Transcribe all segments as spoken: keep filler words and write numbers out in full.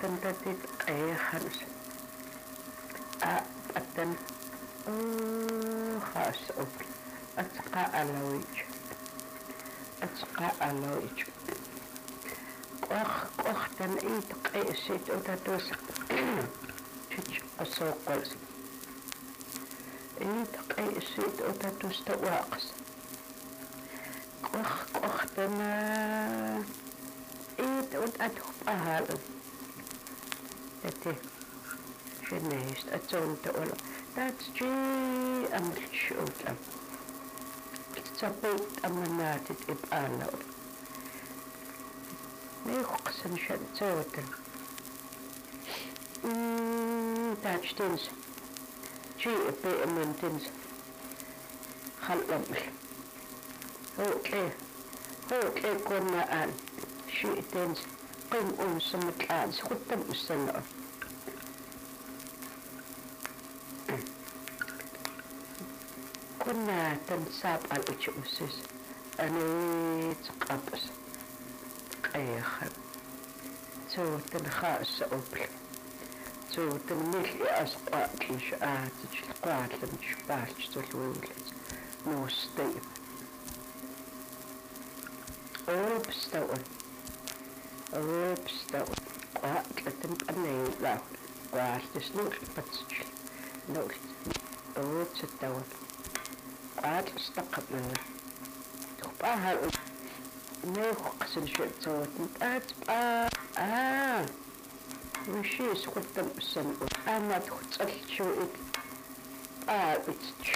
تنتدك أي خمس أتن خاص أوبل أتقى ألويج أتقى ألويج قخ قخ تن إيت قيسيت أتدوس تج أسوقل إيت قيسيت أتدوس تواقس قخ قخ تن إيت أتدوس أهل تتي شنيست أتون تقول تاتجي أمر شوتم تتصبيت أمناتي إبقانا ميخقسن شن توتن تاج تنس جي بي أمن تنس خلق هو كلي هو كلي كنا آن شيء تنس قيم أم سمت الآن سخدتم السنة كنا تنساب على الأجوسس أنا تقابس أي خب تو تنخاص أوبل تو تنميل أسقاط لشآت تشقاط لنشبات تلولد نوستيب أول بستوى أول بستوى قاعد لتنبقني لا قاعد تسنوك بتسجل نوك أول ستوى قاعد استقبل تخبأ هالأول نيخو قسن شئت صوت نتقات بقى آه وشي سخدتم السنة أنا تختصل شوئت بقى بتسج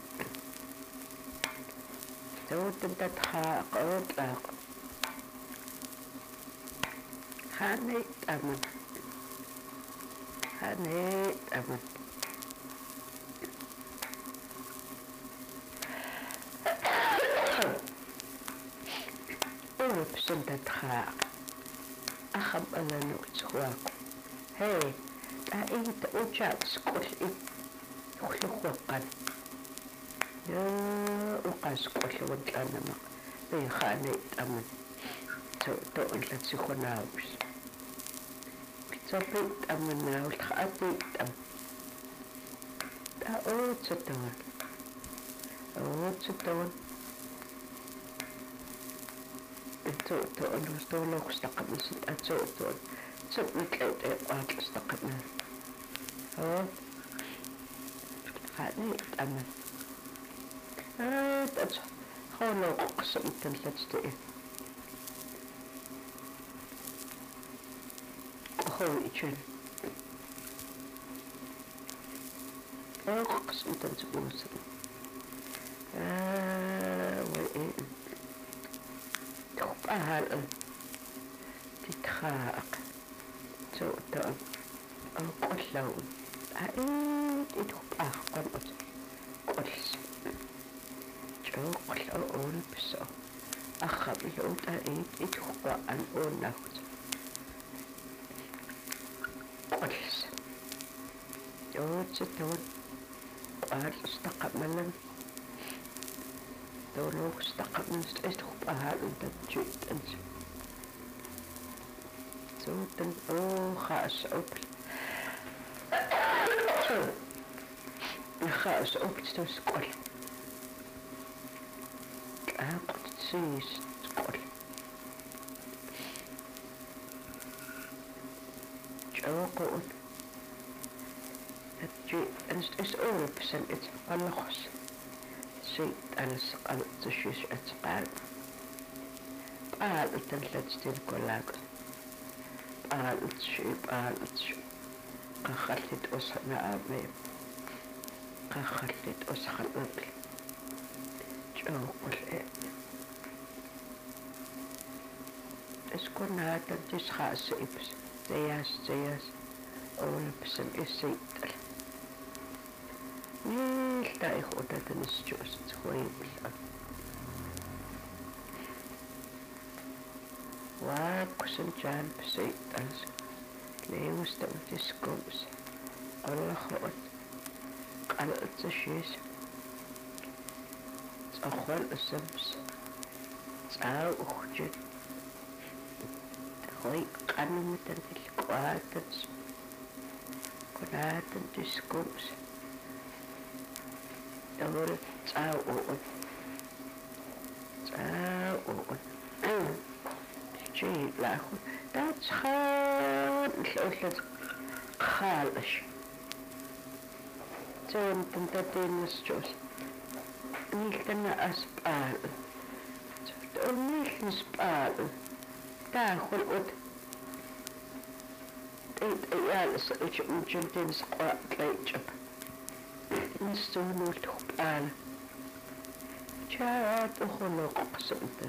توت انت تخاق وطلاق خانيت أمن خانيت أمن أوه بسنت تخاق أخب أنا نوت خواكو هاي أنت أوجات سكول إيه يخلق وقن يا وقاس كل ود أنا ما بيخاني أمن تو تو أنت تسخناوس بتصبيت أمنا والخاتي أم تا أوت ستون أوت ستون تو تو أنا استولوك استقبل ست أتو تو ست مثل أوقات استقبل ها خاني أمن أت خلوا قسم تنتجتئ أخوي إيشان أه قسم تنتجوس آه وإيه تخب أهل تتخاق توتر أو قلون أعيد تخب أخ قلت قلس قل أقول بس أخذ له تأييد يتوقع أن أقول ناخد قلس يود ستون قال استقبلا دولو استقبلا استخبأ هذا أنت جيت أنت سوتن أو خاص أوبل خاص أوبل تسكول قد تسيس تقول جوقون تجي أنت أسأل بسنة الله خص سيد أنا سقال تشيش أتقال قال تنتج تلك قال تشي قال تشي قخلت أسحنا أبي قخلت أسحنا أبي جوقل إيه اسكن هذا تجيس خاص إبس زياس زياس أول بسن إسيتل نيل تايخ أودا تنسجوس تخوين بالله واكسن جان بسيتل ليه مستمتس كومس الله خوت قال تشيس أخوان السمس تعال أخجل Hoi kanumatan til kuatans. Kunatan tiskums. Tawar tsauon. Tsauon. Jay lahun. That's how it's خالش. Toen tentatinus jos. Niiltana aspaal. Toen niiltana spaal. Taahul ut. Eet ayaalas uit umjuntin sqaat leitjab. Instoonul tuqpaal. Jaat ukhuluq qasumtan.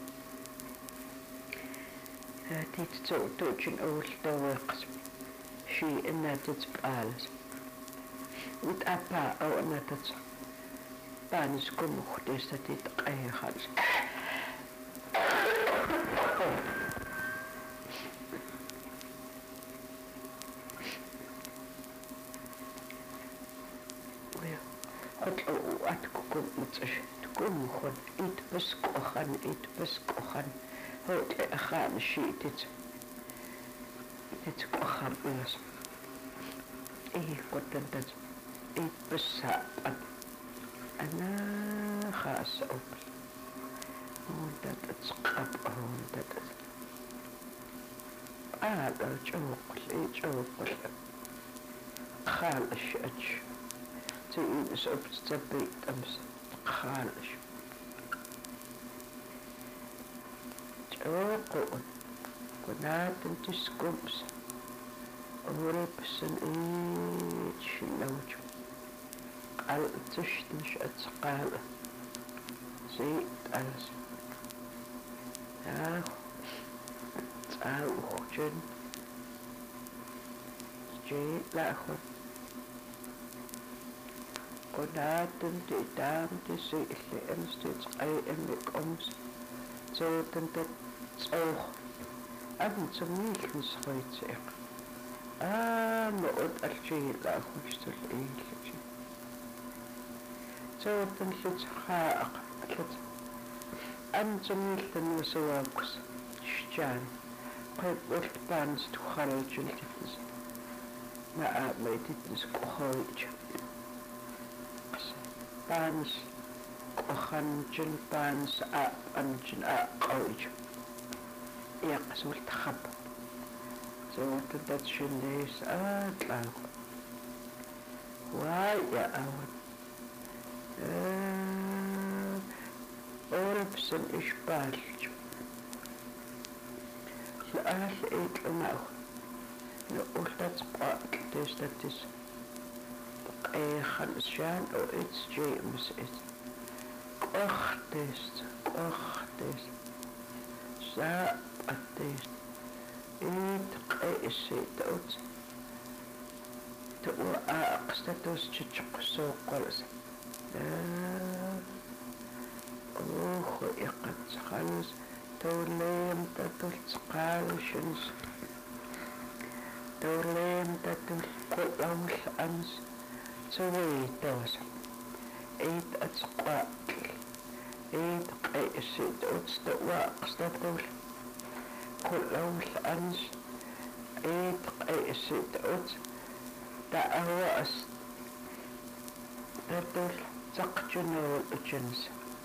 Dit zo toetjen ool taweqs. شيء إنها تتبقالس وتأبا أو إنها تتبقى بانس كل مختيسة تتقايا خالص أطلعوا أتكوكم متش تكون مخون إيت بس كوخان إيت بس كوخان هو تأخان شيء تت تتكوخان بس إيه كنت أنت إيه بس هابن أنا خاص أوبل وانت تتسقب وانت تتسقب هذا جوقل إيه جوقل خالش أج تيجي سبت تبيت أمس خالش جوقل كنات تسكبس وربسن إيش لوجه قال تشتنش أتسقال زيت ألس يا تعال أخجن جيت لا أخذ كنات تدام تسيء اللي أمس تتقاي أمك أمس زوت أنت تصوخ أبن تميك نسخيت سيق آه ما قد أرجي لا أخوش تلقين لجي زوت أنت تخاق أتلت أم تميك تنوسواكس شجان قيب قلت بانس تخرج التفز ما ما يتتنس كخرج بانس كخنجن بانس أب أنجن أقوج يقسم التخب زوت تدشن ليس أطلع ويا أول أوربسن إشبال لأهل إيت لماو نقول تتبقى تستتس بقى خمسان أو إتس جيمس إت أخ تست أخ تست ساء التست إيت قيسي توت تقوى أقستتوس تشق سوق قلس أوخ إقت خلص توليم تتل تقالشنس توليم تتل كل أول أمس سوي توس إيت أتسقى إيت قيسي توت تقوى أقستتوس كل أول أمس إيت قيسي توت دعوة أس تتل تقجنو الجنس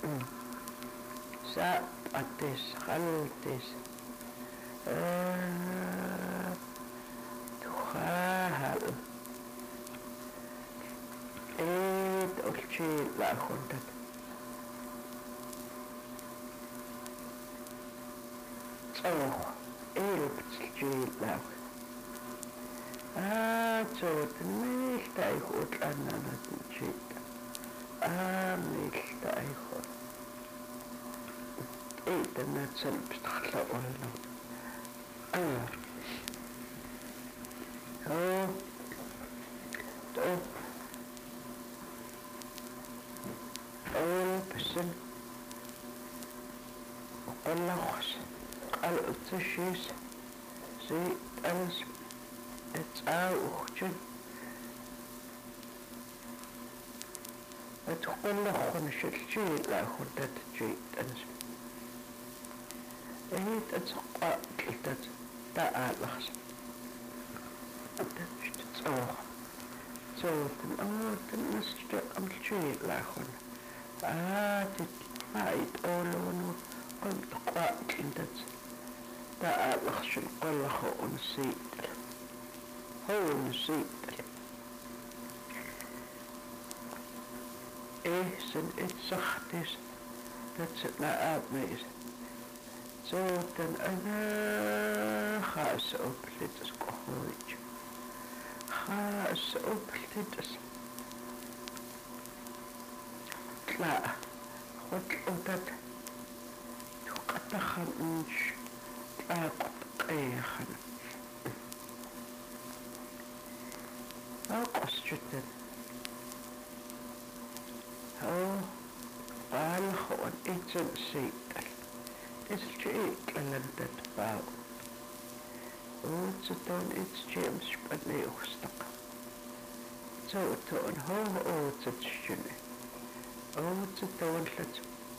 ساء أتس خلتس أه تخاهل إيد ألشي لا خلتت صوخ إيد ألشي لا آه صوت ميل تايخوت لأننا نتنشيد آه ميل تايخوت إيه دنا تسلب تخلق ولا آه هو تو أول بسن وقال لخص قال التشيس زي أنس اتعاو أخجن وتقول لخون شلشي لا خدت جيد أنس هيت أتسقى كلتت таалларс ататсоо соо тэн аа тэн нэстэ амлчээ лахон аа тит айт олону он таа кинтат таалларсул коллахо унсиит hounsiit ehsen itsahtis tatset na aapmeis sootan ana haasa oplitas kohoit haasa oplitas tla hot otat tuqatahan unch tlaaqot qeehan أقصد هو قال هو إنسان سيد إسجيك أنا تتباو وتتون إسجيمس بدني أخستق تتون هو أو تتشجني أو تتون لت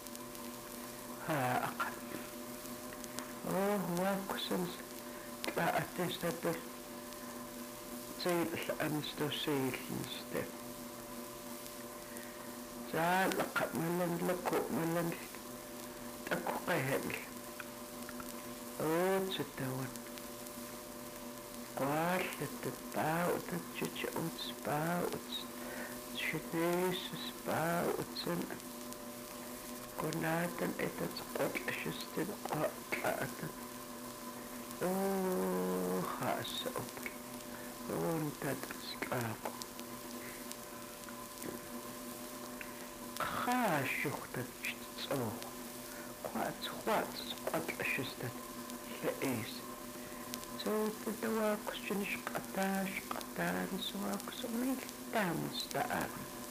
ها أقل أو هو كسنس لا أتستدل سيل أنستو سيل نستو زال لقد ملن لكو ملن تكو قهل أو تتوان قوال تتباو تتجج أوتسباو تشتيس سباو تسن كناتن إتتقوت أشستن قاطلاتن أو خاص أبل وانت تسقاق خاشوخ تتصو قوات قوات قوات أشستن لئيس سو تدواكس جنش قطاش قطان سواكس وميل تامس تآن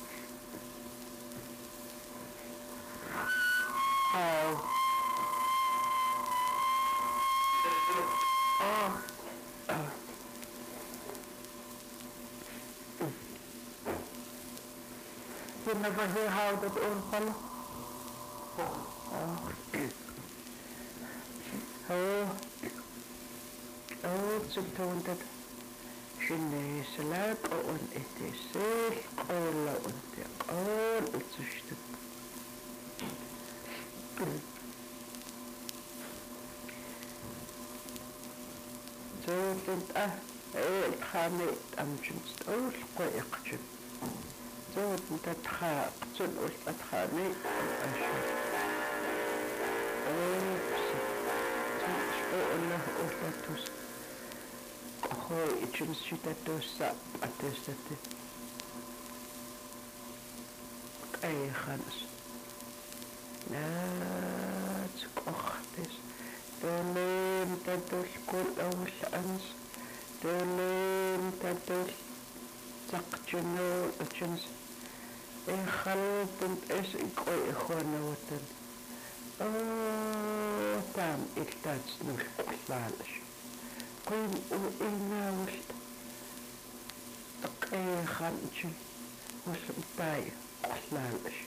أو أوه You never hear how that old fellow? Oh. Oh. Oh, it's important that she knows a lot on it is safe all on the all it's a shit. So that ah, eh, خامة أمجنس أول قائق زود تتخاق تنقل أتخاني الأشياء أوبس تنشبه الله أولاتوس أخوي جنس شتاتوسا أتستي أي خانس ناتك أختس دولين تدول كل أول أنس دولين تدول تقجنو أجنس إيه خلطن إيش إقوي إخوانا وطن أوه تام إلتاج نوش قلالش قيم وإلنا وشت تقيا خانجن وشمتاي قلالش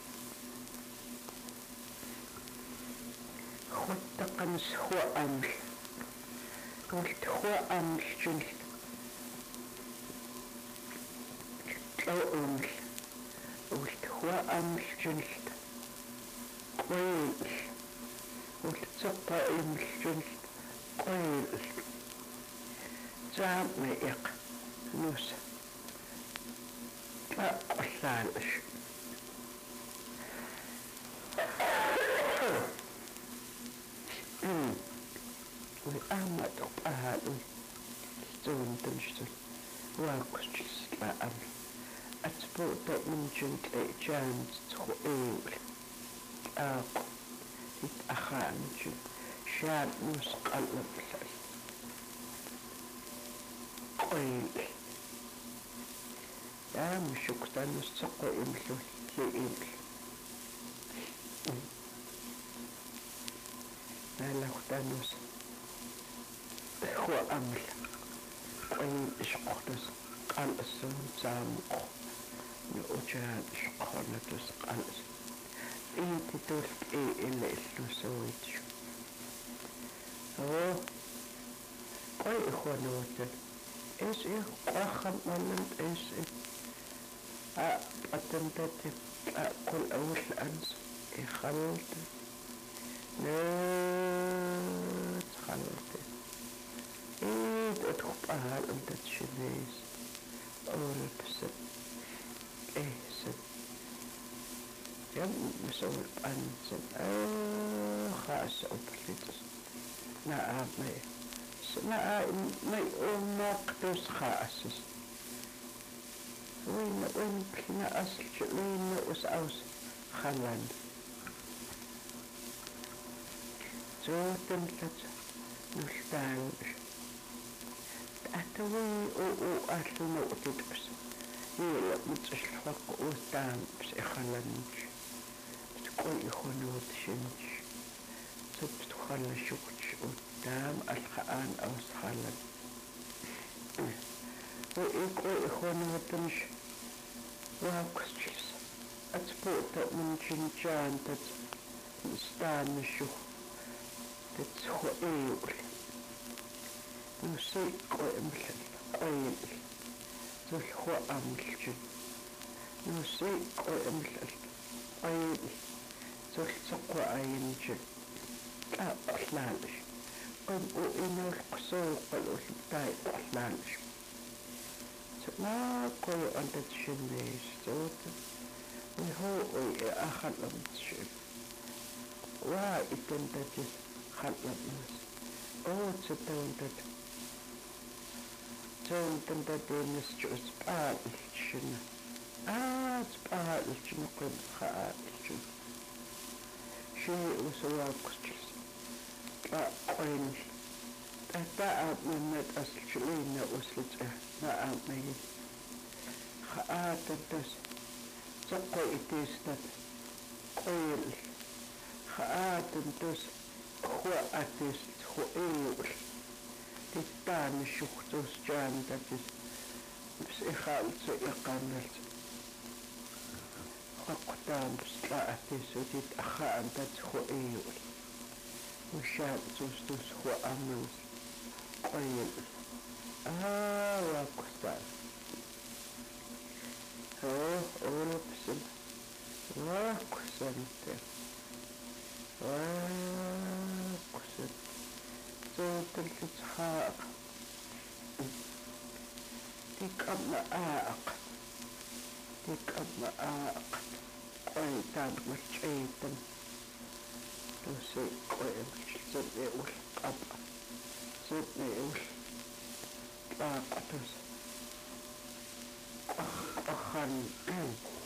خد قنس هو أمل قلت هو أمل جنت لو أمل قلت هو أمل جنت قويل قلت تبقى أمل جنت قويل زعم ميق نوسى لا قلالش وأحمد أهالي زون تنشتل واكوش لا أمل أتبوت من جنت إيجان تخوئيل آقو يتأخان جن شاب نوس قلب لل قويل يا مشوكتا نوس تقوى إملو لإمل لا خدانوس هو أمل قويل إشقونس قال السون سامقو نؤجان إشقونتوس قال إيه تدولك إيه إلا إلو سويتشو هو قوي إخوانوتن إيش إيه قاخم مالنت إيش إيه أتنتت أقول أول أنس إخلت نت خلت إيه أدخل أهل أنت تشنيس أول بسد إيه سد يم مسوي أنسن آه خاص أبليتس نعم مي نعم مي أمك تس خاص وين وين بحنا أصل وين أس أوس خلان زوتن لت نلتان أتوي أو أو أهل نوتي بس يلا متشلحق وستان بس إخلانج تقول إخوانوت شنج تبت خلا شوكش قدام الخان أو سخلا وإيقو إخوانوتنش واكسجس أتبوت من جنجان تت ستان شوخ تتسخو إيول نسيقو إمثل قويل تلخو أملجن نسيقو إمثل قويل تلتقو أينجن لا أحلالش قم إنو القصوق والأسلطاي أحلالش ما قوي أنت تشنيش توت وهو أخل أمتشن وإتن تجس خل أمس أو تتون تت تون تنتدينس جوز بقال الشن آه بقال الشن قم خال الشن شيء وسواكس جس لا قوين تأتأب من مد أصل شلين وصلت لا أمي خاات الدس تقوي إتيستت قويل خاات الدس خو أتيست خو إيول تتان شوختوس جان تتس بس إخالت إقاملت وقتان بس لا أتيس وتت أخان تتس خو إيول وشان توستوس خو أمنس قويل آه واقستان هو أولو بسن واقسنت واقسن صوت الإسحاق تيك أما آق تيك أما آق قويتان مرشيتن توسي قوي مرشيتن إيول قبع صوت إيول لا قطوس أخ أخان